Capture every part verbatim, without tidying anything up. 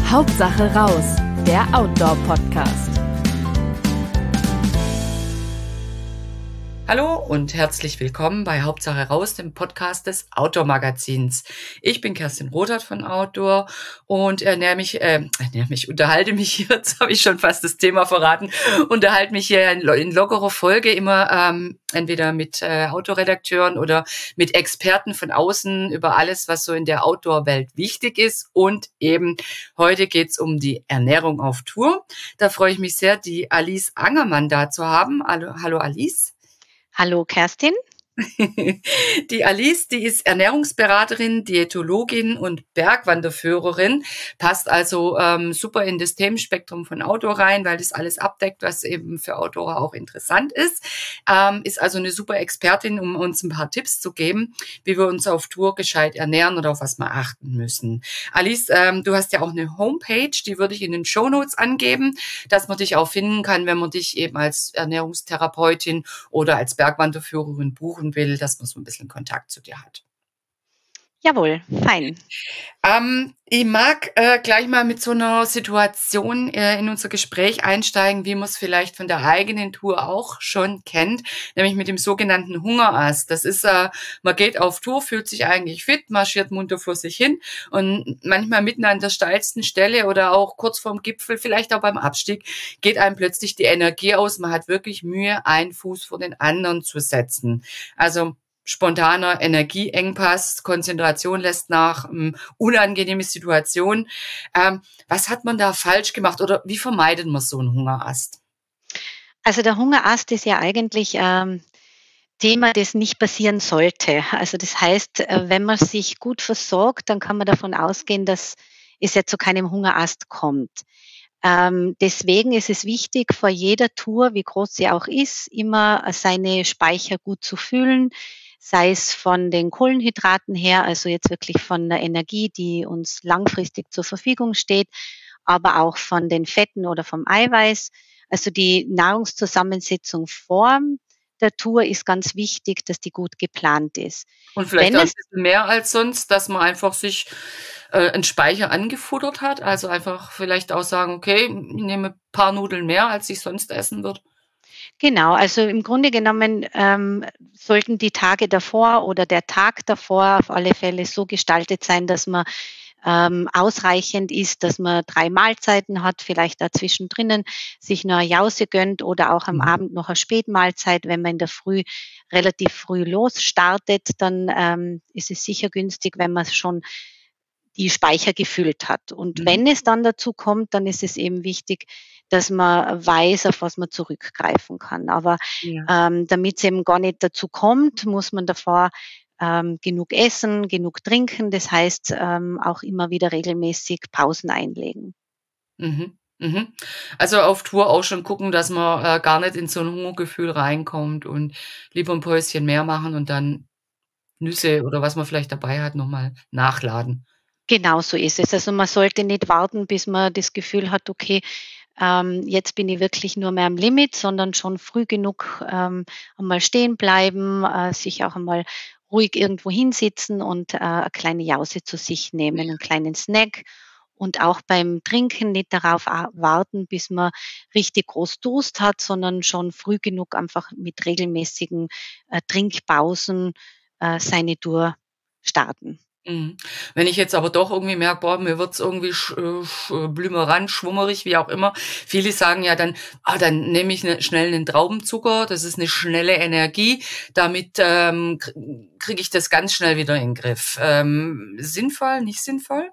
Hauptsache raus, der Outdoor-Podcast. Hallo und herzlich willkommen bei Hauptsache raus, dem Podcast des Outdoor-Magazins. Ich bin Kerstin Rothart von Outdoor und ernähre mich, äh, ernähre mich, unterhalte mich hier, jetzt habe ich schon fast das Thema verraten, unterhalte mich hier in, in lockerer Folge immer ähm, entweder mit äh, Outdoor-Redakteuren oder mit Experten von außen über alles, was so in der Outdoor-Welt wichtig ist. Und eben heute geht's um die Ernährung auf Tour. Da freue ich mich sehr, die Alice Angermann da zu haben. Hallo, hallo Alice. Hallo Kerstin. Die Alice, die ist Ernährungsberaterin, Diätologin und Bergwanderführerin, passt also ähm, super in das Themenspektrum von Outdoor rein, weil das alles abdeckt, was eben für Outdoorer auch interessant ist. Ähm, ist also eine super Expertin, um uns ein paar Tipps zu geben, wie wir uns auf Tour gescheit ernähren oder auf was wir achten müssen. Alice, ähm, du hast ja auch eine Homepage, die würde ich in den Shownotes angeben, dass man dich auch finden kann, wenn man dich eben als Ernährungstherapeutin oder als Bergwanderführerin buchen will, dass man so ein bisschen Kontakt zu dir hat. Jawohl, fein. Ähm, ich mag äh, gleich mal mit so einer Situation äh, in unser Gespräch einsteigen, wie man es vielleicht von der eigenen Tour auch schon kennt, nämlich mit dem sogenannten Hungerast. Das ist, äh, man geht auf Tour, fühlt sich eigentlich fit, marschiert munter vor sich hin und manchmal mitten an der steilsten Stelle oder auch kurz vorm Gipfel, vielleicht auch beim Abstieg, geht einem plötzlich die Energie aus. Man hat wirklich Mühe, einen Fuß vor den anderen zu setzen. Also spontaner Energieengpass, Konzentration lässt nach, ähm, unangenehme Situation. Ähm, was hat man da falsch gemacht oder wie vermeidet man so einen Hungerast? Also der Hungerast ist ja eigentlich ähm, Thema, das nicht passieren sollte. Also das heißt, äh, wenn man sich gut versorgt, dann kann man davon ausgehen, dass es ja zu keinem Hungerast kommt. Ähm, deswegen ist es wichtig, vor jeder Tour, wie groß sie auch ist, immer seine Speicher gut zu füllen, sei es von den Kohlenhydraten her, also jetzt wirklich von der Energie, die uns langfristig zur Verfügung steht, aber auch von den Fetten oder vom Eiweiß. Also die Nahrungszusammensetzung vor der Tour ist ganz wichtig, dass die gut geplant ist. Und vielleicht Wenn auch ein es bisschen mehr als sonst, dass man einfach sich äh, einen Speicher angefuttert hat. Also einfach vielleicht auch sagen, okay, ich nehme ein paar Nudeln mehr, als ich sonst essen würde. Genau, also im Grunde genommen ähm, sollten die Tage davor oder der Tag davor auf alle Fälle so gestaltet sein, dass man ähm, ausreichend ist, dass man drei Mahlzeiten hat, vielleicht dazwischen drinnen sich nur eine Jause gönnt oder auch am Mhm. Abend noch eine Spätmahlzeit. Wenn man in der Früh relativ früh losstartet, dann ähm, ist es sicher günstig, wenn man schon die Speicher gefüllt hat. Und Mhm. wenn es dann dazu kommt, dann ist es eben wichtig, dass man weiß, auf was man zurückgreifen kann. Aber Ja. ähm, damit es eben gar nicht dazu kommt, muss man davor ähm, genug essen, genug trinken. Das heißt, ähm, auch immer wieder regelmäßig Pausen einlegen. Mhm. Mhm. Also auf Tour auch schon gucken, dass man äh, gar nicht in so ein Hungergefühl reinkommt und lieber ein Päuschen mehr machen und dann Nüsse oder was man vielleicht dabei hat, nochmal nachladen. Genau so ist es. Also man sollte nicht warten, bis man das Gefühl hat, okay, ähm, jetzt bin ich wirklich nur mehr am Limit, sondern schon früh genug ähm, einmal stehen bleiben, äh, sich auch einmal ruhig irgendwo hinsitzen und äh, eine kleine Jause zu sich nehmen, einen kleinen Snack. Und auch beim Trinken nicht darauf a- warten, bis man richtig groß Durst hat, sondern schon früh genug einfach mit regelmäßigen äh, Trinkpausen äh, seine Tour starten. Mhm. Wenn ich jetzt aber doch irgendwie merke, boah, mir wird's irgendwie sch äh, sch äh, blümerant, schwummerig, wie auch immer. Viele sagen ja dann: „Ah, dann nehme ich 'ne schnell 'nen Traubenzucker, das ist 'ne schnelle Energie, damit, ähm, kr kriege ich das ganz schnell wieder in 'n Griff.“ Ähm, sinnvoll, nicht sinnvoll?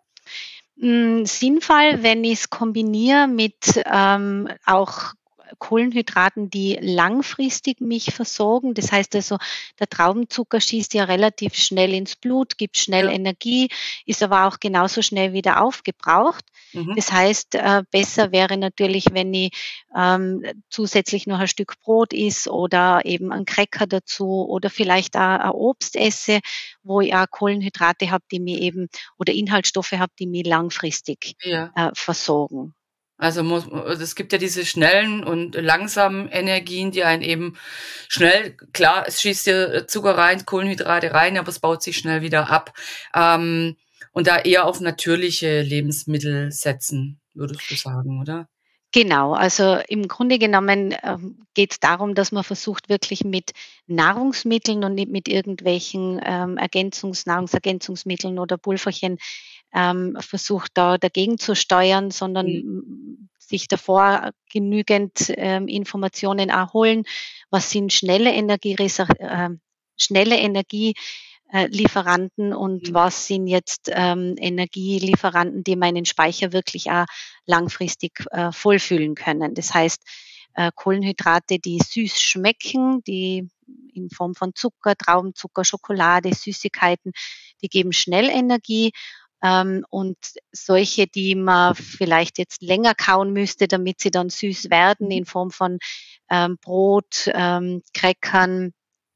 Hm, sinnvoll, wenn ich's kombiniere mit, ähm, auch Kohlenhydraten, die langfristig mich versorgen. Das heißt also, der Traubenzucker schießt ja relativ schnell ins Blut, gibt schnell Ja. Energie, ist aber auch genauso schnell wieder aufgebraucht. Mhm. Das heißt, äh, besser wäre natürlich, wenn ich, ähm, zusätzlich noch ein Stück Brot isse oder eben 'n Cracker dazu oder vielleicht auch ein Obst esse, wo ich auch Kohlenhydrate habe, die mir eben oder Inhaltsstoffe habe, die mich langfristig, Ja. äh, versorgen. Also muss also es gibt ja diese schnellen und langsamen Energien, die einen eben schnell klar, es schießt dir Zucker rein, Kohlenhydrate rein, aber es baut sich schnell wieder ab. Ähm, Und da eher auf natürliche Lebensmittel setzen, würdest du sagen, oder? Genau, also im Grunde genommen ähm, geht es darum, dass man versucht, wirklich mit Nahrungsmitteln und nicht mit irgendwelchen ähm, Ergänzungs Nahrungsergänzungsmitteln oder Pulverchen ähm, versucht, da dagegen zu steuern, sondern Mhm. m, sich davor genügend ähm, Informationen erholen, was sind schnelle Energiereser äh, schnelle Energie äh, Lieferanten und Mhm. was sind jetzt ähm, Energielieferanten, die meinen Speicher wirklich auch langfristig äh, vollfüllen können. Das heißt, äh, Kohlenhydrate, die süß schmecken, die in Form von Zucker, Traubenzucker, Schokolade, Süßigkeiten, die geben schnell Energie. Ähm, und solche, die man vielleicht jetzt länger kauen müsste, damit sie dann süß werden, Mhm. in Form von ähm, Brot, ähm, Crackern,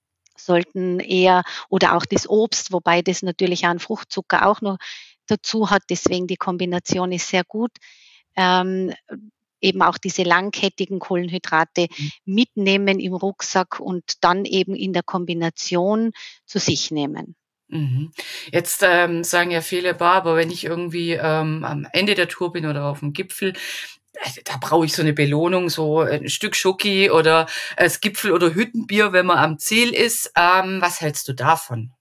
sollten eher oder auch das Obst, wobei das natürlich auch 'n Fruchtzucker auch noch dazu hat, deswegen die Kombination ist sehr gut. Ähm, eben auch diese langkettigen Kohlenhydrate Mhm. mitnehmen im Rucksack und dann eben in der Kombination zu sich nehmen. Mhm. Jetzt, ähm, sagen ja viele: „Boah, aber wenn ich irgendwie, ähm, am Ende der Tour bin oder aufm Gipfel, äh, da brauche ich so 'ne Belohnung, so 'n Stück Schoki oder das Gipfel oder Hüttenbier, wenn man am Ziel ist.“ Ähm, was hältst du davon?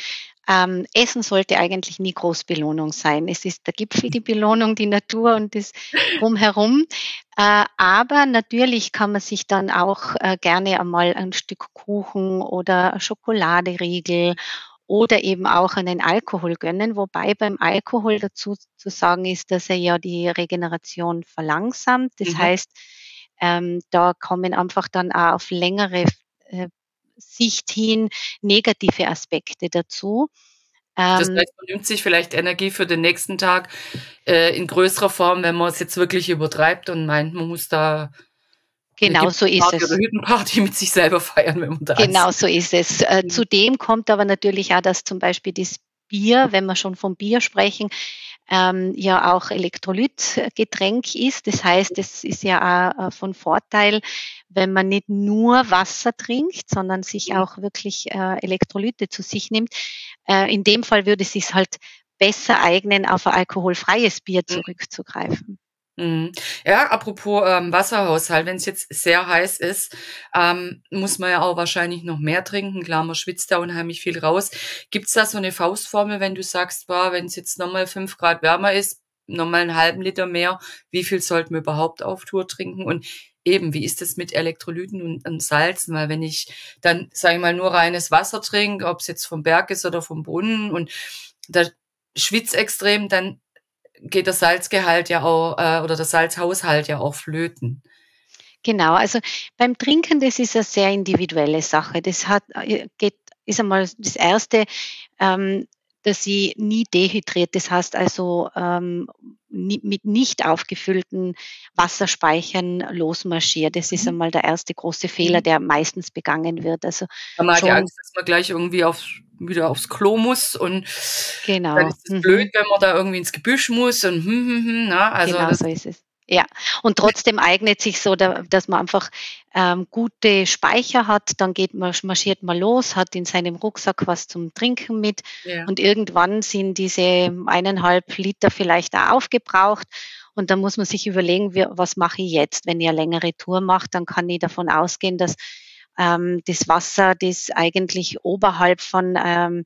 Ähm, Essen sollte eigentlich nie groß Belohnung sein. Es ist der Gipfel die Belohnung, die Natur und das Drumherum. Äh, aber natürlich kann man sich dann auch, äh, gerne einmal ein Stück Kuchen oder ein Schokoladeriegel oder eben auch einen Alkohol gönnen, wobei beim Alkohol dazu zu sagen ist, dass er ja die Regeneration verlangsamt. Das Mhm. heißt, ähm, da kommen einfach dann auch auf längere, äh, Sicht hin negative Aspekte dazu. Das Ähm, heißt, man nimmt sich vielleicht Energie für den nächsten Tag, äh, in größerer Form, wenn man's jetzt wirklich übertreibt und meint, man muss da 'ne genau so ist Gipfelparty oder es. Hüttenparty mit sich selber feiern, wenn man da ist. Genau so ist es. Äh, Mhm. zudem kommt aber natürlich auch, dass zum Beispiel das Bier, wenn wir schon vom Bier sprechen, ähm, ja auch Elektrolytgetränk ist. Das heißt, es ist ja auch, äh, von Vorteil, wenn man nicht nur Wasser trinkt, sondern sich Mhm. auch wirklich, äh, Elektrolyte zu sich nimmt. Äh, in dem Fall würde es sich halt besser eignen, auf ein alkoholfreies Bier Mhm. zurückzugreifen. Mhm. Ja, apropos, ähm, Wasserhaushalt, wenn's jetzt sehr heiß ist, ähm, muss man ja auch wahrscheinlich noch mehr trinken. Klar, man schwitzt da unheimlich viel raus. Gibt's da so 'ne Faustformel, wenn du sagst: „Boah, wenn's jetzt noch mal fünf Grad wärmer ist, noch mal 'n halben Liter mehr“, wie viel sollten wir überhaupt auf Tour trinken? Und eben, wie ist das mit Elektrolyten und und Salzen? Weil wenn ich dann, sage ich mal, nur reines Wasser trinke, ob's jetzt vom Berg ist oder vom Brunnen und da schwitze extrem, dann geht der Salzgehalt ja auch äh, oder der Salzhaushalt ja auch flöten. Genau, also beim Trinken, das ist eine sehr individuelle Sache. Das hat äh, geht ist einmal das Erste, ähm, dass sie nie dehydriert, das heißt also, ähm, ni mit nicht aufgefüllten Wasserspeichern losmarschiert. Das ist Mhm. einmal der erste große Fehler, Mhm. der meistens begangen wird. Also Weil man hat ja schon Angst, dass man gleich irgendwie aufs wieder aufs Klo muss und dann genau, ist es blöd, mhm. wenn man da irgendwie ins Gebüsch muss und hm, hm, hm, ne? Also, Genau das so ist es. Ja, und trotzdem eignet sich so, da dass man einfach, ähm, gute Speicher hat, dann geht man marschiert man los, hat in seinem Rucksack was zum Trinken mit ja. und irgendwann sind diese eineinhalb Liter vielleicht auch aufgebraucht und dann muss man sich überlegen: „Wie was mache ich jetzt?“ Wenn ich eine längere Tour mache, dann kann ich davon ausgehen, dass, ähm, das Wasser, das eigentlich oberhalb von, ähm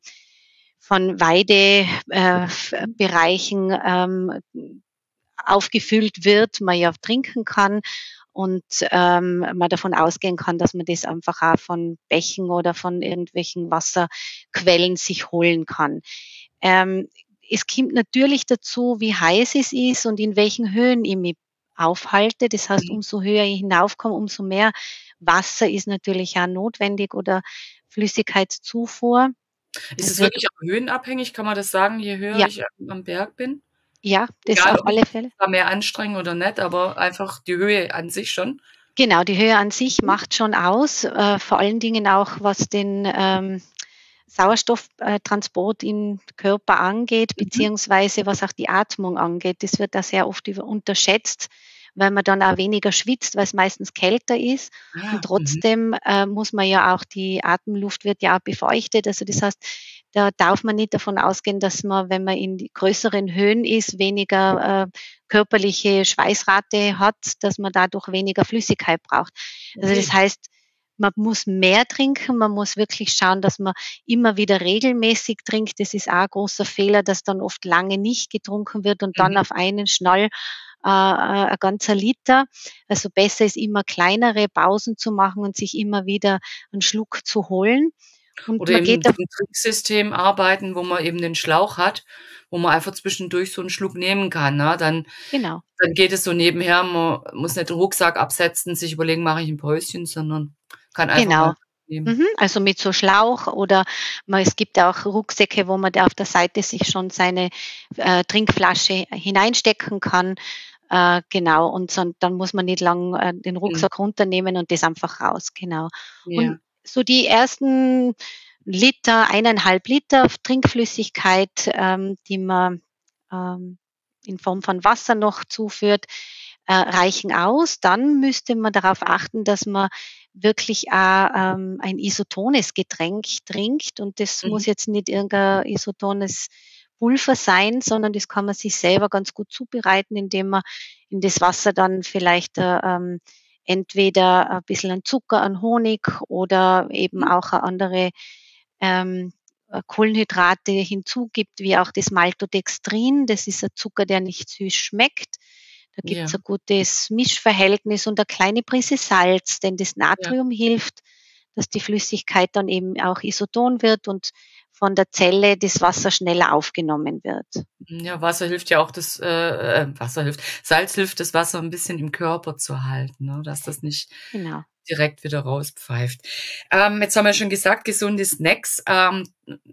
von Weide äh, f Mhm. Bereichen, ähm, aufgefüllt wird, man ja trinken kann und, ähm, man davon ausgehen kann, dass man das einfach auch von Bächen oder von irgendwelchen Wasserquellen sich holen kann. Ähm, es kommt natürlich dazu, wie heiß es ist und in welchen Höhen ich mich aufhalte. Das heißt, Mhm. umso höher ich hinaufkomme, umso mehr Wasser ist natürlich auch notwendig oder Flüssigkeitszufuhr. Ist Es es wird wirklich auch höhenabhängig? Kann man das sagen, je höher ja, ich am am Berg bin? ja, das Egal, auf ob ich alle mich Fälle. jetzt da mehr anstrenge oder nicht, aber einfach die Höhe an sich schon? Genau, die Höhe an sich Mhm. macht schon aus, äh, vor allen Dingen auch, was den, ähm, Sauerstofftransport äh, Transport im Körper angeht, Mhm. beziehungsweise was auch die Atmung angeht. Das wird da sehr oft über unterschätzt, weil man dann auch weniger schwitzt, weil es meistens kälter ist. Ah, Und mhm. trotzdem äh, muss man ja auch, die Atemluft wird ja auch befeuchtet. Also das heißt, da darf man nicht davon ausgehen, dass man, wenn man in die größeren Höhen ist, weniger äh, körperliche Schweißrate hat, dass man dadurch weniger Flüssigkeit braucht. Also das Okay. heißt, man muss mehr trinken, man muss wirklich schauen, dass man immer wieder regelmäßig trinkt. Das ist auch ein großer Fehler, dass dann oft lange nicht getrunken wird und dann Mhm. auf einen Schnall äh, äh, ein ganzer Liter. Also besser ist immer kleinere Pausen zu machen und sich immer wieder einen Schluck zu holen. Und Oder man eben geht da so 'n Trinksystem arbeiten, wo man eben den Schlauch hat, wo man einfach zwischendurch so 'n Schluck nehmen kann, ne? Dann genau. dann geht es so nebenher. Man muss nicht den Rucksack absetzen, sich überlegen: „Mache ich 'n Päuschen?“, sondern kann einfach mal Genau. nehmen. Mhm. Also mit so Schlauch oder ma es gibt ja auch Rucksäcke, wo man da auf der Seite sich schon seine, äh, Trinkflasche hineinstecken kann. Äh, genau, und son dann muss man nicht lang, äh, den Mhm. Rucksack runternehmen und das einfach raus, genau. Und Ja, so die ersten Liter, eineinhalb Liter Trinkflüssigkeit, ähm, die man, ähm, in Form von Wasser noch zuführt, äh, reichen aus. Dann müsste man darauf achten, dass man wirklich auch, ähm, ein isotones Getränk trinkt und das mhm. muss jetzt nicht irgendein isotones Pulver sein, sondern das kann man sich selber ganz gut zubereiten, indem man in das Wasser dann vielleicht, äh, ähm, entweder ein bisschen an Zucker, an Honig oder eben Hm, auch eine andere, ähm, äh, Kohlenhydrate hinzugibt, wie auch das Maltodextrin. Das ist ein Zucker, der nicht süß schmeckt. Da gibt's ja, ein gutes Mischverhältnis und eine kleine Prise Salz, denn das ja. Natrium hilft, dass die Flüssigkeit dann eben auch isoton wird und von der Zelle das Wasser schneller aufgenommen wird. Ja, Wasser hilft ja auch das äh, äh, Wasser hilft Salz hilft, das Wasser 'n bisschen im Körper zu halten, ne, dass das nicht Genau. direkt wieder rauspfeift. Ähm, jetzt haben wir schon gesagt, gesunde Snacks, ähm,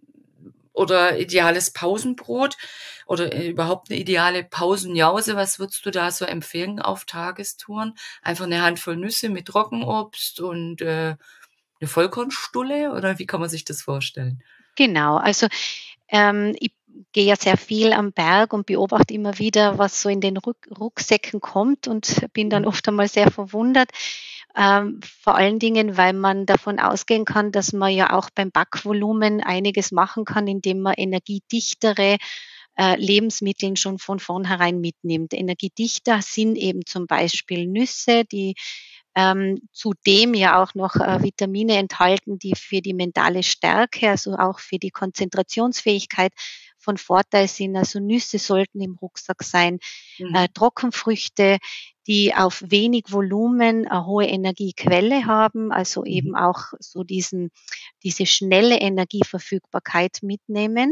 oder ideales Pausenbrot oder, äh, überhaupt 'ne ideale Pausenjause. Was würdest du da so empfehlen auf Tagestouren? Einfach 'ne Handvoll Nüsse mit Trockenobst und, äh, 'ne Vollkornstulle oder wie kann man sich das vorstellen? Genau, also, ähm, ich gehe ja sehr viel am Berg und beobachte immer wieder, was so in den Ruck Rucksäcken kommt und bin dann Mhm, oft einmal sehr verwundert. Ähm, vor allen Dingen, weil man davon ausgehen kann, dass man ja auch beim Backvolumen einiges machen kann, indem man energiedichtere, äh, Lebensmitteln schon von vornherein mitnimmt. Energiedichter sind eben zum Beispiel Nüsse, die ähm, zudem ja auch noch, äh, Vitamine enthalten, die für die mentale Stärke, also auch für die Konzentrationsfähigkeit von Vorteil sind. Also Nüsse sollten im Rucksack sein, äh, mhm, Trockenfrüchte, die auf wenig Volumen eine hohe Energiequelle haben, also mhm. eben auch so diesen diese schnelle Energieverfügbarkeit mitnehmen.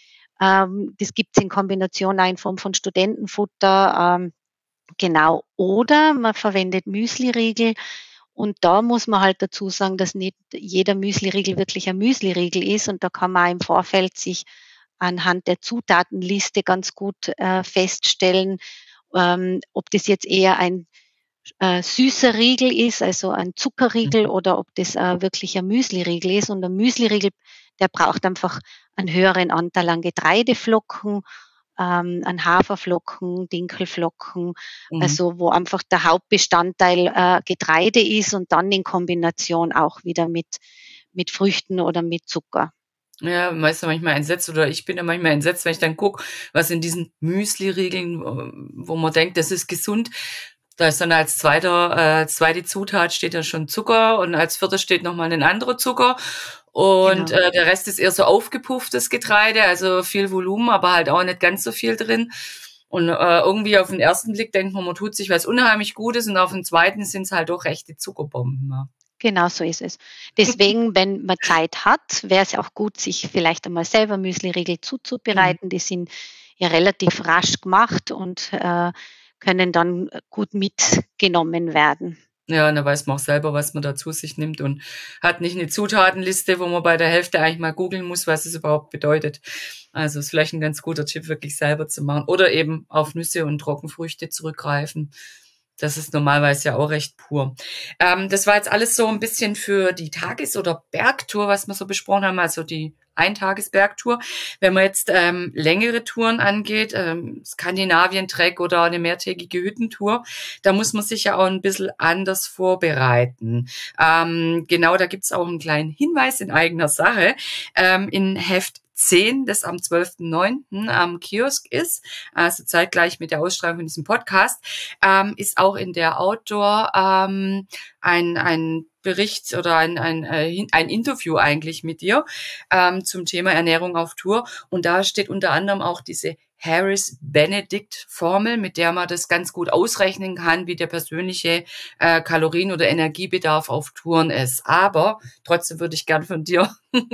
Ähm, das gibt's in Kombination auch in Form von Studentenfutter, ähm, genau. Oder man verwendet Müsliriegel und da muss man halt dazu sagen, dass nicht jeder Müsliriegel wirklich ein Müsliriegel ist und da kann man auch im Vorfeld sich anhand der Zutatenliste ganz gut, äh, feststellen, ähm, ob das jetzt eher ein, äh, süßer Riegel ist, also ein Zuckerriegel Mhm. oder ob das, äh, wirklich ein Müsliriegel ist. Und ein Müsliriegel, der braucht einfach einen höheren Anteil an Getreideflocken, ähm, an Haferflocken, Dinkelflocken, Mhm. also wo einfach der Hauptbestandteil, äh, Getreide ist und dann in Kombination auch wieder mit mit Früchten oder mit Zucker. Ja, man ist ja manchmal entsetzt oder ich bin ja manchmal entsetzt, wenn ich dann gucke, was in diesen Müsliriegeln, ähm, wo man denkt, das ist gesund. Da ist dann als zweiter äh, zweite Zutat steht dann schon Zucker und als vierter steht noch mal 'nen anderer Zucker und, Genau. äh, der Rest ist eher so aufgepufftes Getreide, also viel Volumen, aber halt auch nicht ganz so viel drin. Und, äh, irgendwie auf den ersten Blick denkt man, man tut sich was unheimlich Gutes und auf den zweiten sind's halt doch echte Zuckerbomben, ja. Genau so ist es. Deswegen, wenn man Zeit hat, wäre es auch gut, sich vielleicht einmal selber Müsliriegel Mhm. zuzubereiten. Die sind ja relativ rasch gemacht und, äh, können dann gut mitgenommen werden. Ja, und da weiß man auch selber, was man da zu sich nimmt und hat nicht 'ne Zutatenliste, wo man bei der Hälfte eigentlich mal googeln muss, was es überhaupt bedeutet. Also, ist vielleicht 'n ganz guter Tipp, wirklich selber zu machen oder eben auf Nüsse und Trockenfrüchte zurückgreifen. Das ist normalerweise ja auch recht pur. Ähm, das war jetzt alles so 'n bisschen für die Tages oder Bergtour, was wir so besprochen haben, also die Eintagesbergtour. Wenn man jetzt ähm, längere Touren angeht, ähm, Skandinavien-Trek oder eine mehrtägige Hüttentour, da muss man sich ja auch ein bisschen anders vorbereiten. Ähm, genau, da gibt's auch einen kleinen Hinweis in eigener Sache. Ähm, in Heft zehn, das am zwölften neunten am Kiosk ist, also zeitgleich mit der Ausstrahlung von diesem Podcast, ähm, ist auch in der Outdoor ähm, ein, ein Bericht oder ein, ein, ein Interview eigentlich mit dir ähm, zum Thema Ernährung auf Tour. Und da steht unter anderem auch diese Harris-Benedict-Formel, mit der man das ganz gut ausrechnen kann, wie der persönliche äh, Kalorien- oder Energiebedarf auf Touren ist. Aber trotzdem würde ich gern von dir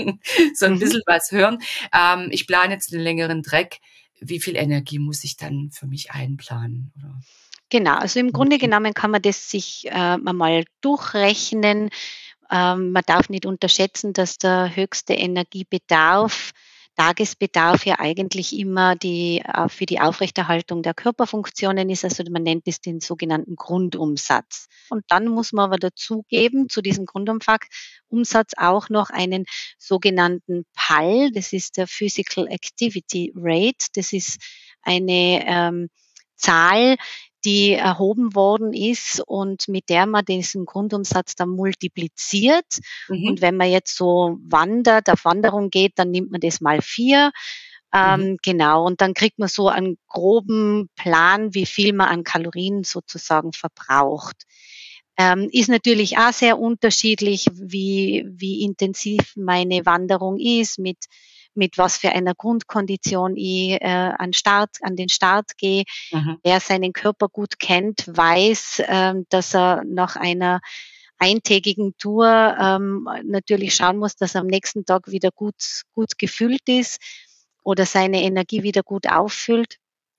so ein Mhm. bisschen was hören. Ähm, ich plane jetzt einen längeren Trek. Wie viel Energie muss ich dann für mich einplanen? Oder? Genau, also im Grunde genommen kann man das sich äh, mal durchrechnen. Ähm, man darf nicht unterschätzen, dass der höchste Energiebedarf, Tagesbedarf ja eigentlich immer die, äh, für die Aufrechterhaltung der Körperfunktionen ist. Also man nennt es den sogenannten Grundumsatz. Und dann muss man aber dazugeben, zu diesem Grundumsatz auch noch einen sogenannten P A L, das ist der Physical Activity Rate. Das ist eine ähm, Zahl, die erhoben worden ist und mit der man diesen Grundumsatz dann multipliziert. Mhm. Und wenn man jetzt so wandert, auf Wanderung geht, dann nimmt man das mal vier. Ähm, Mhm. Genau, und dann kriegt man so einen groben Plan, wie viel man an Kalorien sozusagen verbraucht. Ähm, ist natürlich auch sehr unterschiedlich, wie, wie intensiv meine Wanderung ist, mit, mit was für einer Grundkondition ich äh, an, Start, an den Start gehe. Mhm. Wer seinen Körper gut kennt, weiß, ähm, dass er nach einer eintägigen Tour ähm, natürlich schauen muss, dass er am nächsten Tag wieder gut, gut gefüllt ist oder seine Energie wieder gut auffüllt.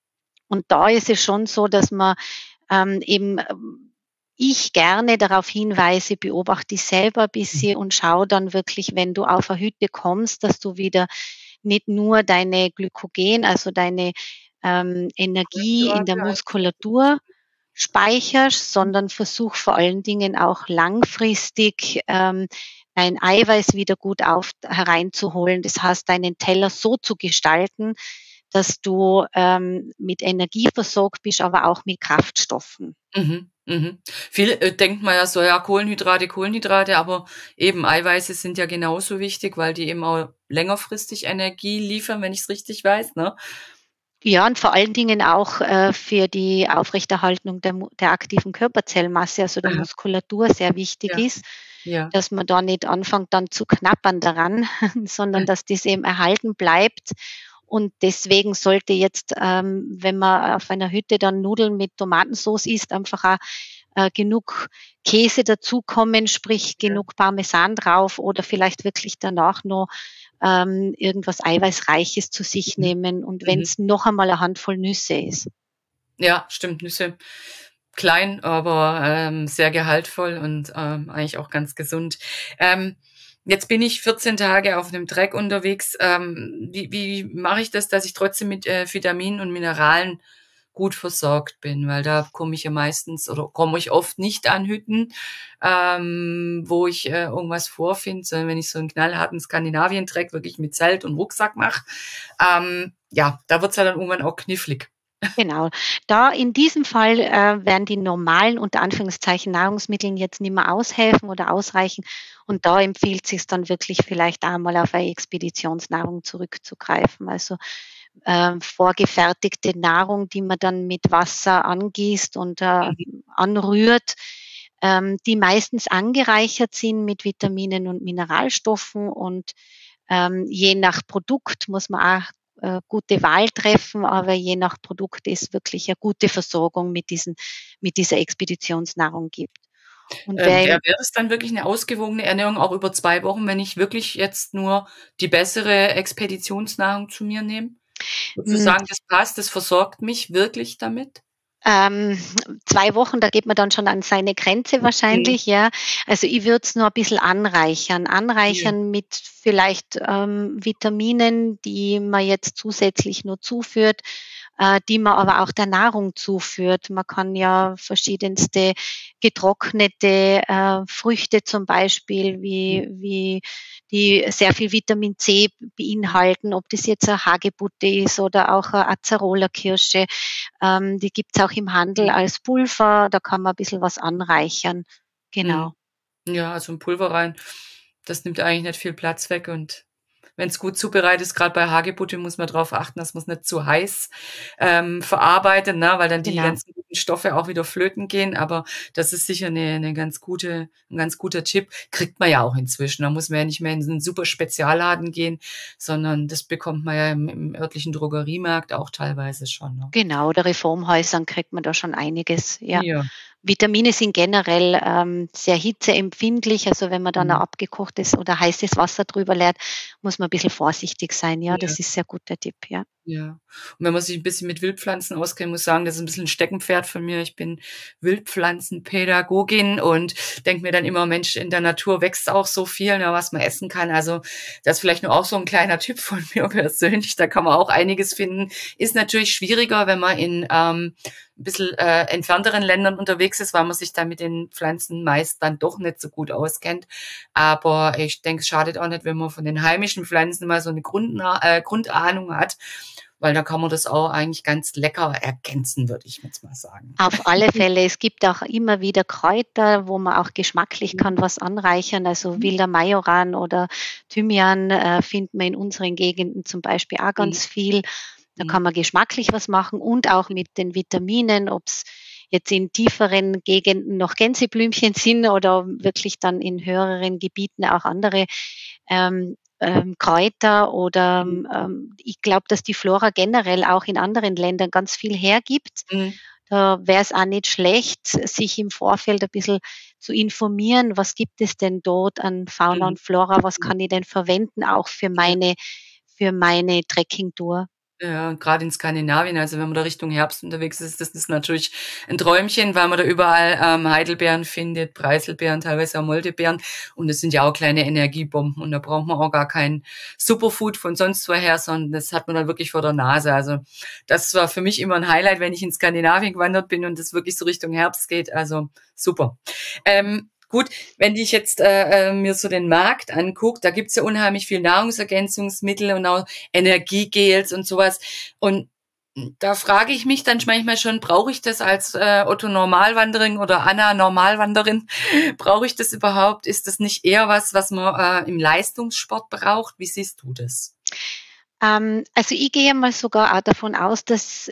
Und da ist es schon so, dass man ähm, eben ähm, ich gerne darauf hinweise, beobachte dich selber ein bisschen und schau dann wirklich, wenn du auf eine Hütte kommst, dass du wieder nicht nur deine Glykogen, also deine ähm, Energie in der Muskulatur speicherst, sondern versuch vor allen Dingen auch langfristig ähm, dein Eiweiß wieder gut auf, hereinzuholen. Das heißt, deinen Teller so zu gestalten, dass du ähm, mit Energie versorgt bist, aber auch mit Kraftstoffen. Mhm, mhm. Viel äh, denkt man ja so, ja, Kohlenhydrate, Kohlenhydrate, aber eben Eiweiße sind ja genauso wichtig, weil die eben auch längerfristig Energie liefern, wenn ich es richtig weiß, ne? Ja, und vor allen Dingen auch äh, für die Aufrechterhaltung der, Mu- der aktiven Körperzellmasse, also der Aha, Muskulatur, sehr wichtig ja, ist, ja. dass man da nicht anfängt dann zu knappern daran, sondern dass das eben erhalten bleibt. Und deswegen sollte jetzt, ähm, wenn man auf einer Hütte dann Nudeln mit Tomatensauce isst, einfach auch äh, genug Käse dazukommen, sprich Ja. genug Parmesan drauf oder vielleicht wirklich danach noch ähm, irgendwas Eiweißreiches zu sich Mhm, nehmen und wenn mhm. es noch einmal eine Handvoll Nüsse ist. Ja, stimmt, Nüsse. Klein, aber ähm, sehr gehaltvoll und ähm, eigentlich auch ganz gesund. Ähm, jetzt bin ich vierzehn Tage auf einem Trek unterwegs. Ähm, wie wie mache ich das, dass ich trotzdem mit äh, Vitaminen und Mineralen gut versorgt bin? Weil da komme ich ja meistens oder komme ich oft nicht an Hütten, ähm, wo ich äh, irgendwas vorfinde, sondern wenn ich so einen knallharten Skandinavien-Trek wirklich mit Zelt und Rucksack mache, ähm, ja, da wird's ja dann irgendwann auch knifflig. Genau. Da in diesem Fall äh, werden die normalen, unter Anführungszeichen, Nahrungsmittel jetzt nicht mehr aushelfen oder ausreichen. Und da empfiehlt sich dann wirklich vielleicht einmal auf eine Expeditionsnahrung zurückzugreifen. Also ähm, vorgefertigte Nahrung, die man dann mit Wasser angießt und äh, Mhm, anrührt, ähm, die meistens angereichert sind mit Vitaminen und Mineralstoffen. Und ähm, je nach Produkt muss man auch äh, gute Wahl treffen, aber je nach Produkt ist wirklich eine gute Versorgung mit diesen, mit dieser Expeditionsnahrung gibt. Und Ähm, wer wäre im, wäre das dann wirklich eine ausgewogene Ernährung auch über zwei Wochen, wenn ich wirklich jetzt nur die bessere Expeditionsnahrung zu mir nehme? Würdest du m, sagen, das passt, das versorgt mich wirklich damit? ähm, zwei Wochen, da geht man dann schon an seine Grenze Mhm. wahrscheinlich, ja. Also ich würde es nur ein bisschen anreichern. Ja. Anreichern mit vielleicht ähm, Vitaminen, die man jetzt zusätzlich nur zuführt. äh, die man aber auch der Nahrung zuführt. Man kann ja verschiedenste getrocknete äh, Früchte zum Beispiel, wie, wie die sehr viel Vitamin C beinhalten, ob das jetzt eine Hagebutte ist oder auch eine Acerola-Kirsche. Ähm, die gibt's auch im Handel als Pulver, da kann man ein bisschen was anreichern. Genau. Mhm. Ja, also ein Pulver rein, das nimmt eigentlich nicht viel Platz weg und wenn es gut zubereitet ist, gerade bei Hagebutte muss man darauf achten, dass man es nicht zu heiß ähm, verarbeitet, ne, weil dann die Genau. ganzen guten Stoffe auch wieder flöten gehen. Aber das ist sicher eine, eine ganz gute, ein ganz guter Tipp. Kriegt man ja auch inzwischen. Da muss man ja nicht mehr in einen super Spezialladen gehen, sondern das bekommt man ja im, im örtlichen Drogeriemarkt auch teilweise schon. Ne? Genau, oder Reformhäusern kriegt man da schon einiges, ja. Ja. Vitamine sind generell ähm, sehr hitzeempfindlich, also wenn man dann ein Mhm. abgekochtes oder heißes Wasser drüber leert, muss man ein bisschen vorsichtig sein. Ja, Ja. das ist sehr guter Tipp, ja. Ja. Und wenn man sich ein bisschen mit Wildpflanzen auskennt, muss ich sagen, das ist ein bisschen ein Steckenpferd von mir. Ich bin Wildpflanzenpädagogin und denke mir dann immer, Mensch, in der Natur wächst auch so viel, ne, was man essen kann. Also das ist vielleicht nur auch so ein kleiner Tipp von mir persönlich. Da kann man auch einiges finden. Ist natürlich schwieriger, wenn man in ähm, ein bisschen äh, entfernteren Ländern unterwegs ist, weil man sich da mit den Pflanzen meist dann doch nicht so gut auskennt. Aber ich denke, es schadet auch nicht, wenn man von den heimischen Pflanzen mal so eine Grundna- äh, Grundahnung hat, weil da kann man das auch eigentlich ganz lecker ergänzen, würde ich jetzt mal sagen. Auf alle Fälle. Es gibt auch immer wieder Kräuter, wo man auch geschmacklich kann was anreichern. Also wilder Majoran oder Thymian äh, findet man in unseren Gegenden zum Beispiel auch ganz viel. Da kann man geschmacklich was machen und auch mit den Vitaminen, ob es jetzt in tieferen Gegenden noch Gänseblümchen sind oder wirklich dann in höheren Gebieten auch andere ähm, ähm, Kräuter oder ähm, ich glaube, dass die Flora generell auch in anderen Ländern ganz viel hergibt. Mhm. Da wäre es auch nicht schlecht, sich im Vorfeld ein bisschen zu informieren, was gibt es denn dort an Fauna Mhm. und Flora, was kann ich denn verwenden, auch für meine, für meine Trekkingtour. Ja, und gerade in Skandinavien, also wenn man da Richtung Herbst unterwegs ist, das ist natürlich ein Träumchen, weil man da überall ähm, Heidelbeeren findet, Preiselbeeren, teilweise auch Moldebeeren. Und das sind ja auch kleine Energiebomben. Und da braucht man auch gar kein Superfood von sonst woher, sondern das hat man dann wirklich vor der Nase. Also das war für mich immer ein Highlight, wenn ich in Skandinavien gewandert bin und es wirklich so Richtung Herbst geht. Also super. Ähm, Gut, wenn ich jetzt äh, mir so den Markt angucke, da gibt's ja unheimlich viel Nahrungsergänzungsmittel und auch Energiegels und sowas. Und da frage ich mich dann manchmal schon, brauche ich das als äh, Otto Normalwanderin oder Anna Normalwanderin? Brauche ich das überhaupt? Ist das nicht eher was, was man äh, im Leistungssport braucht? Wie siehst du das? Ähm, also ich gehe mal sogar auch davon aus, dass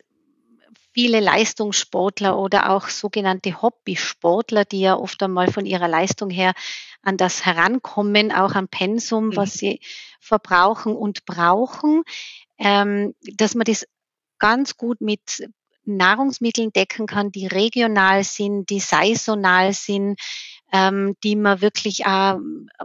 viele Leistungssportler oder auch sogenannte Hobbysportler, die ja oft einmal von ihrer Leistung her an das herankommen, auch am Pensum, Mhm. was sie verbrauchen und brauchen, ähm, dass man das ganz gut mit Nahrungsmitteln decken kann, die regional sind, die saisonal sind, ähm, die man wirklich auch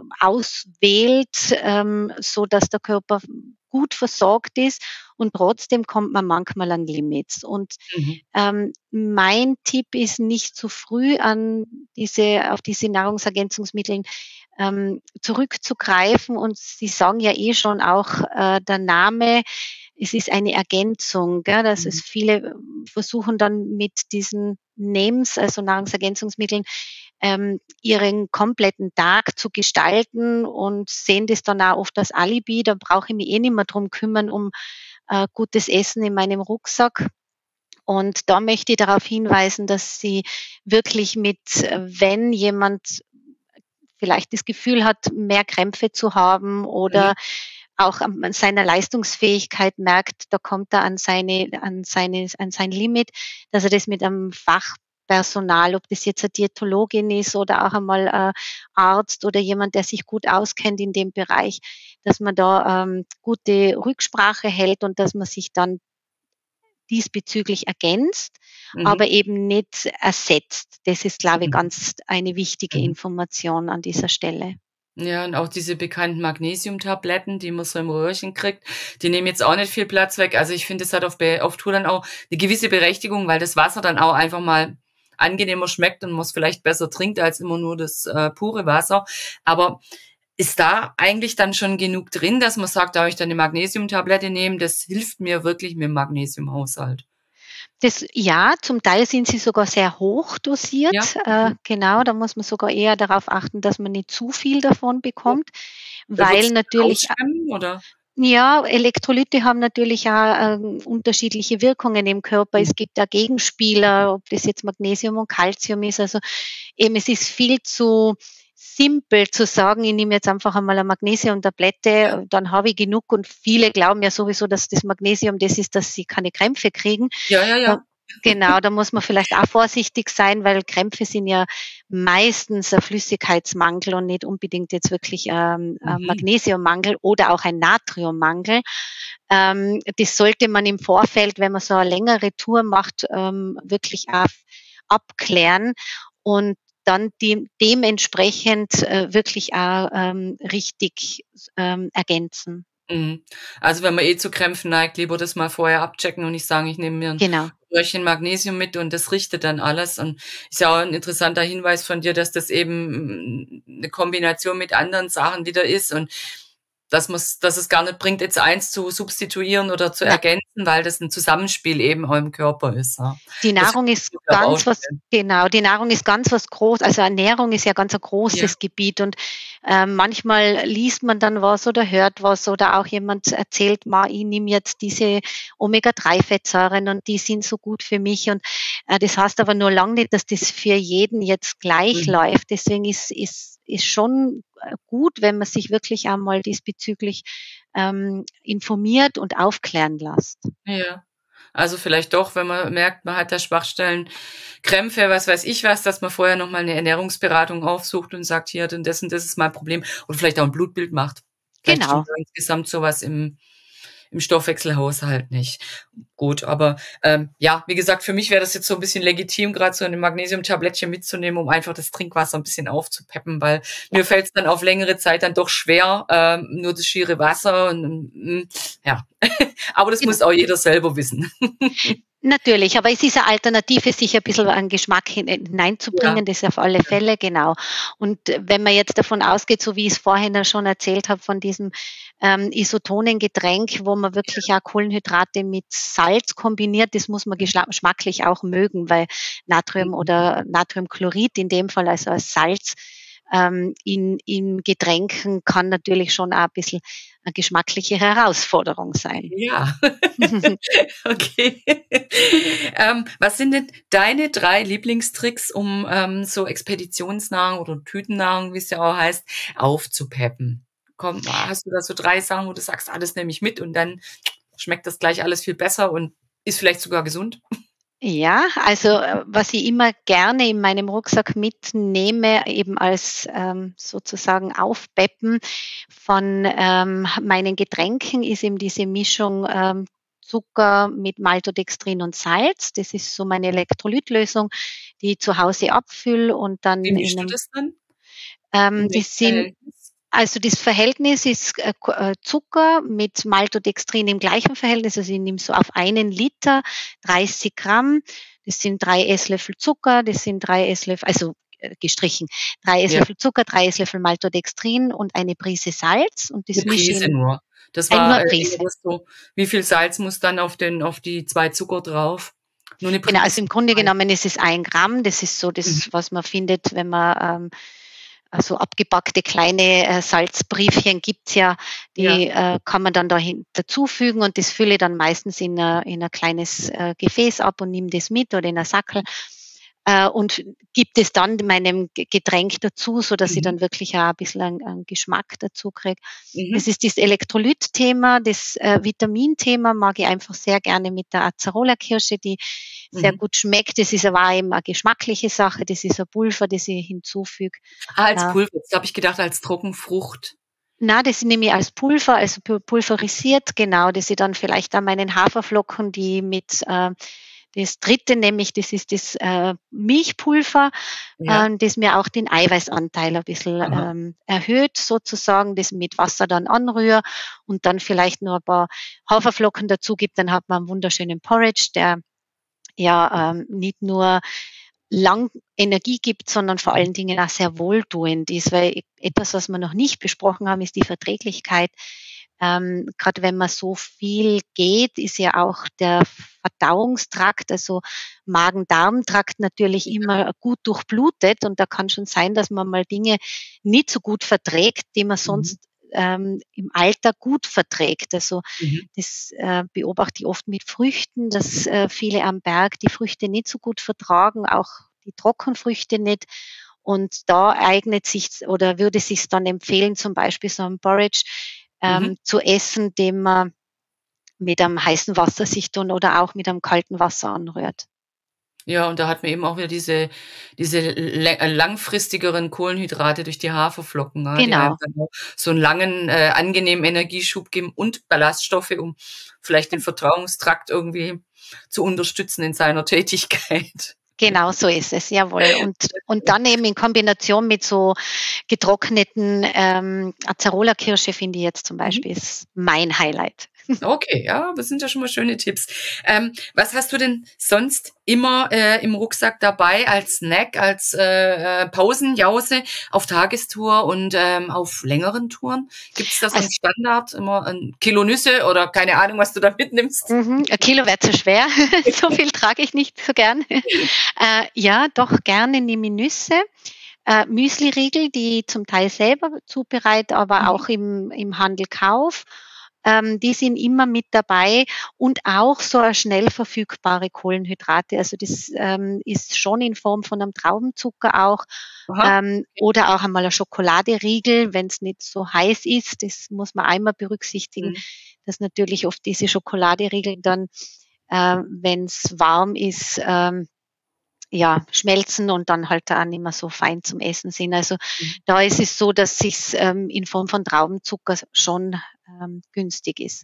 auswählt, ähm, so dass der Körper gut versorgt ist und trotzdem kommt man manchmal an Limits. Und Mhm. ähm, mein Tipp ist, nicht zu früh an diese, auf diese Nahrungsergänzungsmittel ähm, zurückzugreifen. Und Sie sagen ja eh schon auch äh, der Name, es ist eine Ergänzung. Gell? Das Mhm. ist viele versuchen dann mit diesen Names, also Nahrungsergänzungsmitteln, ähm, ihren kompletten Tag zu gestalten und sehen das dann auch oft als Alibi. Da brauche ich mich eh nicht mehr drum kümmern, um äh, gutes Essen in meinem Rucksack. Und da möchte ich darauf hinweisen, dass Sie wirklich mit, wenn jemand vielleicht das Gefühl hat, mehr Krämpfe zu haben oder Mhm. auch an seiner Leistungsfähigkeit merkt, da kommt er an seine, an seine, an sein Limit, dass er das mit einem Fachpersonal, ob das jetzt eine Diätologin ist oder auch einmal ein Arzt oder jemand, der sich gut auskennt in dem Bereich, dass man da ähm, gute Rücksprache hält und dass man sich dann diesbezüglich ergänzt, Mhm. aber eben nicht ersetzt. Das ist, glaube ich, Mhm. ganz eine wichtige Mhm. Information an dieser Stelle. Ja, und auch diese bekannten Magnesiumtabletten, die man so im Röhrchen kriegt, die nehmen jetzt auch nicht viel Platz weg. Also ich finde, es hat auf, Be- auf Tour dann auch eine gewisse Berechtigung, weil das Wasser dann auch einfach mal angenehmer schmeckt und man es vielleicht besser trinkt als immer nur das äh, pure Wasser. Aber ist da eigentlich dann schon genug drin, dass man sagt, darf ich dann eine Magnesiumtablette nehmen? Das hilft mir wirklich mit dem Magnesiumhaushalt. Das, ja, zum Teil sind sie sogar sehr hoch Ja? dosiert. Äh, Mhm. genau, da muss man sogar eher darauf achten, dass man nicht zu viel davon bekommt, Da weil wird's natürlich ausschwemmen, oder? ja, Elektrolyte haben natürlich auch ähm, unterschiedliche Wirkungen im Körper. Mhm. Es gibt da Gegenspieler, ob das jetzt Magnesium und Calcium ist. Also eben, es ist viel zu simpel zu sagen, ich nehme jetzt einfach einmal eine Ja. Magnesiumtablette, dann habe ich genug. Und viele glauben ja sowieso, dass das Magnesium das ist, dass sie keine Krämpfe kriegen. Ja, ja, Da, ja. genau, da muss man vielleicht auch vorsichtig sein, weil Krämpfe sind ja meistens ein Flüssigkeitsmangel und nicht unbedingt jetzt wirklich ähm, ein Mhm. Magnesiummangel oder auch ein Natriummangel. Ähm, das sollte man im Vorfeld, wenn man so eine längere Tour macht, ähm, wirklich auch abklären und dann die, dementsprechend äh, wirklich auch ähm, richtig ähm, ergänzen. Mhm. Also, wenn man eh zu Krämpfen neigt, lieber das mal vorher abchecken und nicht sagen, ich nehme mir 'n Genau. Röhrchen Magnesium mit und das richtet dann alles. Und ist ja auch 'n interessanter Hinweis von dir, dass das eben 'ne Kombination mit anderen Sachen wieder ist und dass man's dass es gar nicht bringt, jetzt eins zu substituieren oder zu Na, ergänzen, weil das 'n Zusammenspiel eben auch im Körper ist, ja. die Das Nahrung ist hilft aber auch ganz was schnell. genau, die Nahrung ist ganz was groß also Ernährung ist ja ganz ein Ja. großes Gebiet und, ähm, manchmal liest man dann was oder hört was oder auch jemand erzählt: „Ma, ich nehme jetzt diese Omega drei Fettsäuren und die sind so gut für mich." Und, äh, das heißt aber nur lang nicht, dass das für jeden jetzt gleich Mhm. läuft. Deswegen ist ist ist schon, äh, gut, wenn man sich wirklich einmal diesbezüglich, ähm, informiert und aufklären lässt. Ja. Also, vielleicht doch, wenn man merkt, man hat da Schwachstellen, Krämpfe, was weiß ich was, dass man vorher noch mal 'ne Ernährungsberatung aufsucht und sagt: „Hier, denn das und das ist mein Problem." Oder vielleicht auch 'n Blutbild macht. Vielleicht stimmt Genau. da insgesamt so was im im Stoffwechselhaushalt nicht. Gut, aber, ähm, ja, wie gesagt, für mich wäre das jetzt so 'n bisschen legitim, grad so 'ne Magnesiumtablettchen mitzunehmen, um einfach das Trinkwasser 'n bisschen aufzupeppen, weil Ja. mir fällt's dann auf längere Zeit dann doch schwer, ähm, nur das schiere Wasser und, hm, ja. Aber das Genau. muss auch jeder selber wissen. Natürlich, aber es ist eine Alternative, sich ein bisschen an Geschmack hin Ja, hineinzubringen, das auf alle ja. Fälle, genau. Und äh, wenn man jetzt davon ausgeht, so wie ich's vorhin ja schon erzählt habe, von diesem, ähm, isotonen Getränk, wo man wirklich auch Kohlenhydrate mit Salz kombiniert, das muss man geschla geschmacklich auch mögen, weil Natrium Mhm. oder Natriumchlorid in dem Fall, also als Salz, ähm, in in Getränken kann natürlich schon auch ein bisschen 'ne geschmackliche Herausforderung sein. Ja. Okay. Ähm, was sind denn deine drei Lieblingstricks, um, ähm, so Expeditionsnahrung oder Tütennahrung, wie's ja auch heißt, aufzupeppen? Komm, hast du da so drei Sachen, wo du sagst: „Ah, das nehme ich mit" und dann schmeckt das gleich alles viel besser und ist vielleicht sogar gesund? Ja, also, äh, was ich immer gerne in meinem Rucksack mitnehme, eben als, ähm, sozusagen Aufpeppen von, ähm, meinen Getränken, ist eben diese Mischung, ähm, Zucker mit Maltodextrin und Salz. Das ist so meine Elektrolytlösung, die ich zu Hause abfülle und Wie dann in mischst du 'nem das dann? ähm, In die welchem sind Verhältnis? also das Verhältnis ist, äh, Ko äh, Zucker mit Maltodextrin im gleichen Verhältnis. Also, ich nehme so auf einen Liter dreißig Gramm. Das sind drei Esslöffel Zucker, das sind drei Esslöffel also, äh, gestrichen, drei Ja, Esslöffel Zucker, drei Esslöffel Maltodextrin und eine Prise Salz und 'ne das mische ich Prise in nur. Das äh, nur war, eine äh, eher Prise. das so, wie viel Salz muss dann auf den auf die zwei Zucker drauf? Nur 'ne Genau, also Prise, im Grunde reicht. genommen ist es ein Gramm. Das ist so Mhm. das, was man findet, wenn man, ähm, äh, so abgepackte kleine, äh, Salzbriefchen gibt's ja, Ja. die, äh, kann man dann dahin dazufügen und das fülle ich dann meistens in 'a in 'n kleines, äh, Gefäß ab und nehme das mit oder in 'n Sackerl, äh, und gebe das dann meinem Ge Getränk dazu, sodass ich Mhm. dann wirklich auch 'n bisschen einen 'n Geschmack dazu kriege. Das Mhm. ist das Elektrolytthema. Das, äh, Vitaminthema mag ich einfach sehr gerne mit der Acerola-Kirsche, die sehr Mhm. gut schmeckt. Das ist aber auch eben 'ne geschmackliche Sache. Das ist ein Pulver, das ich hinzufüge. Ah, als Äh, Pulver. Jetzt habe ich gedacht als Trockenfrucht. na, das nehme ich als Pulver, also pu pulverisiert, genau, das ich dann vielleicht an meinen Haferflocken, die mit äh, das dritte nämlich, das ist das, äh, Milchpulver, Ja. ähm, das mir auch den Eiweißanteil ein bisschen, Aha. ähm, erhöht sozusagen, das mit Wasser dann anrühre und dann vielleicht nur ein paar Haferflocken dazu gibt, dann hat man einen wunderschönen Porridge, der ja, ähm, nicht nur lang Energie gibt, sondern vor allen Dingen auch sehr wohltuend ist, weil etwas, was wir noch nicht besprochen haben, ist die Verträglichkeit. Ähm, gerade wenn man so viel geht, ist ja auch der Verdauungstrakt, also Magen-Darm-Trakt natürlich immer gut durchblutet und da kann schon sein, dass man mal Dinge nicht so gut verträgt, die man Mhm. sonst ähm, im Alter gut verträgt. Also Mhm. das äh, beobachte ich oft mit Früchten, dass äh, viele am Berg die Früchte nicht so gut vertragen, auch die Trockenfrüchte nicht. Und da eignet sich oder würde sich dann empfehlen, zum Beispiel so ein Porridge Mhm. ähm, zu essen, den man mit einem heißen Wasser sich tun oder auch mit einem kalten Wasser anrührt. Ja, und da hat man eben auch wieder diese diese lä langfristigeren Kohlenhydrate durch die Haferflocken, ja, die einem Genau. dann auch so 'n langen, äh, angenehmen Energieschub geben und Ballaststoffe, um vielleicht den Verdauungstrakt irgendwie zu unterstützen in seiner Tätigkeit. Genau so ist es, jawohl. Und und dann eben in Kombination mit so getrockneten ähm, Acerola-Kirsche finde ich jetzt zum Mhm. Beispiel ist mein Highlight. Okay, ja, das sind ja schon mal schöne Tipps. Ähm, was hast du denn sonst immer äh, im Rucksack dabei als Snack, als äh, äh, Pausenjause auf Tagestour und ähm, auf längeren Touren? Gibt's da so 'n Also Standard, immer ein Kilo Nüsse oder keine Ahnung, was du da mitnimmst? mhm, ein Kilo wäre zu schwer. So viel trage ich nicht so gern. Äh, ja, doch gerne nehme ich Nüsse, äh, Müsliriegel, die ich zum Teil selber zubereite, aber Mhm. auch im im Handel kaufe. Ähm, die sind immer mit dabei und auch so a schnell verfügbare Kohlenhydrate. Also, das, ähm, ist schon in Form von einem Traubenzucker auch, Aha. ähm, oder auch einmal ein Schokoladeriegel, wenn's nicht so heiß ist. Das muss man einmal berücksichtigen, Mhm. dass natürlich oft diese Schokoladeriegel dann, äh, wenn's warm ist, ähm, ja, schmelzen und dann halt auch nicht mehr so fein zum Essen sind. Also, Mhm. da ist es so, dass sich's, ähm, in Form von Traubenzucker schon, ähm, günstig ist.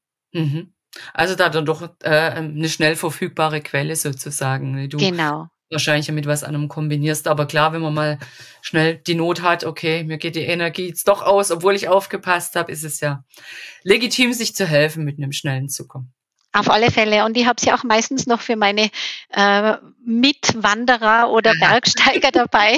Mhm. Also da dann doch, äh, ähm, 'ne schnell verfügbare Quelle sozusagen, die du Genau. wahrscheinlich ja mit was anderem kombinierst. Aber klar, wenn man mal schnell die Not hat: „Okay, mir geht die Energie jetzt doch aus, obwohl ich aufgepasst habe“, ist es ja legitim, sich zu helfen mit 'nem schnellen Zucker. Auf alle Fälle. Und ich habe sie auch meistens noch für meine, äh, Mitwanderer oder Aha. Bergsteiger dabei,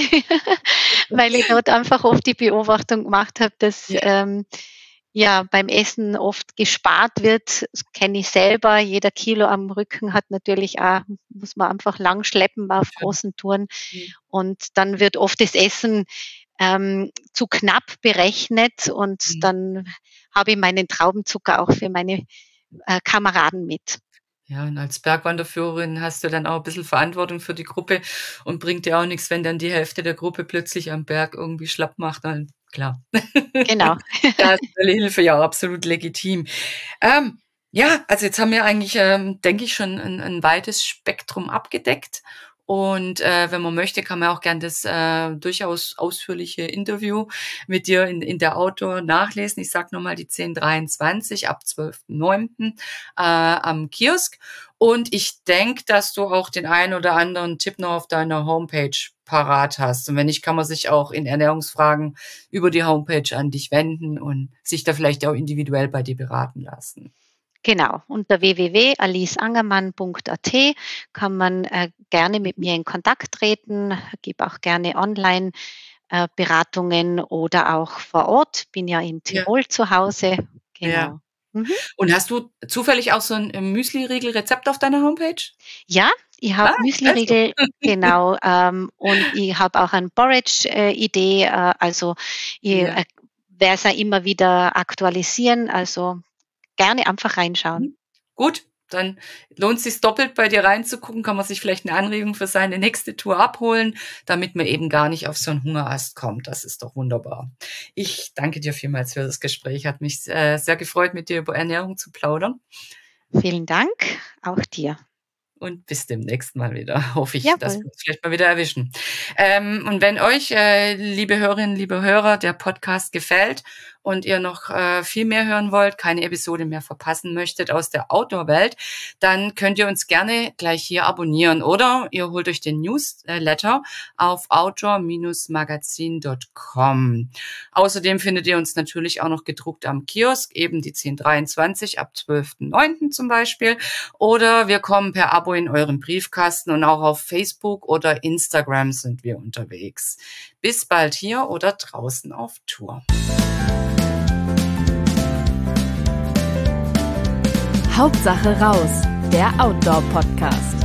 weil ich dort einfach oft die Beobachtung gemacht habe, dass, Ja. ähm, ja, beim Essen oft gespart wird. Das kenne ich selber. Jeder Kilo am Rücken hat natürlich auch muss man einfach lang schleppen auf Natürlich. großen Touren. Mhm. Und dann wird oft das Essen, ähm, zu knapp berechnet und Mhm. dann habe ich meinen Traubenzucker auch für meine, äh, Kameraden mit. Ja, und als Bergwanderführerin hast du dann auch 'n bisschen Verantwortung für die Gruppe und bringt dir auch nix, wenn dann die Hälfte der Gruppe plötzlich am Berg irgendwie schlapp macht, dann klar. Genau. Da ist schnelle Hilfe ja absolut legitim. Ähm, ja, also jetzt haben wir eigentlich, ähm, denke ich, schon 'n 'n weites Spektrum abgedeckt. Und, äh, wenn man möchte, kann man auch gern das, äh, durchaus ausführliche Interview mit dir in in der Outdoor nachlesen. Ich sage noch mal die zehn dreiundzwanzig ab zwölften neunten äh, am Kiosk. Und ich denke, dass du auch den einen oder anderen Tipp noch auf deiner Homepage parat hast. Und wenn nicht, kann man sich auch in Ernährungsfragen über die Homepage an dich wenden und sich da vielleicht auch individuell bei dir beraten lassen. Genau, unter w w w punkt alice angermann punkt a t kann man, äh, gerne mit Mhm. mir in Kontakt treten, gebe auch gerne online, äh, Beratungen oder auch vor Ort. Bin ja in Ja. Tirol zu Hause, Ja. genau. Mhm. Und hast du zufällig auch so 'n, äh, Müsliriegel-Rezept auf deiner Homepage? Ja, ich habe Ah, also. Müsliriegel, genau, ähm, und ich habe auch ein Porridge, äh, Idee, äh, also ich, Ja. äh, werde es auch immer wieder aktualisieren, also gerne einfach reinschauen. Mhm. Gut, dann lohnt sich's doppelt, bei dir reinzugucken, kann man sich vielleicht 'ne Anregung für seine nächste Tour abholen, damit man eben gar nicht auf so 'n Hungerast kommt. Das ist doch wunderbar. Ich danke dir vielmals für das Gespräch. Hat mich s äh, sehr gefreut, mit dir über Ernährung zu plaudern. Vielen Dank, auch dir. Und bis demnächst mal wieder, hoffe ich, dass Jawohl. wir uns vielleicht mal wieder erwischen. Ähm, und wenn euch, äh, liebe Hörerinnen, liebe Hörer, der Podcast gefällt und ihr noch äh, viel mehr hören wollt, keine Episode mehr verpassen möchtet aus der Outdoor-Welt, dann könnt ihr uns gerne gleich hier abonnieren oder ihr holt euch den Newsletter auf outdoor Bindestrich magazin Punkt com. Außerdem findet ihr uns natürlich auch noch gedruckt am Kiosk, eben die zehn dreiundzwanzig ab zwölften neunten zum Beispiel. Oder wir kommen per Abo in euren Briefkasten und auch auf Facebook oder Instagram sind wir unterwegs. Bis bald hier oder draußen auf Tour. Hauptsache raus, der Outdoor-Podcast.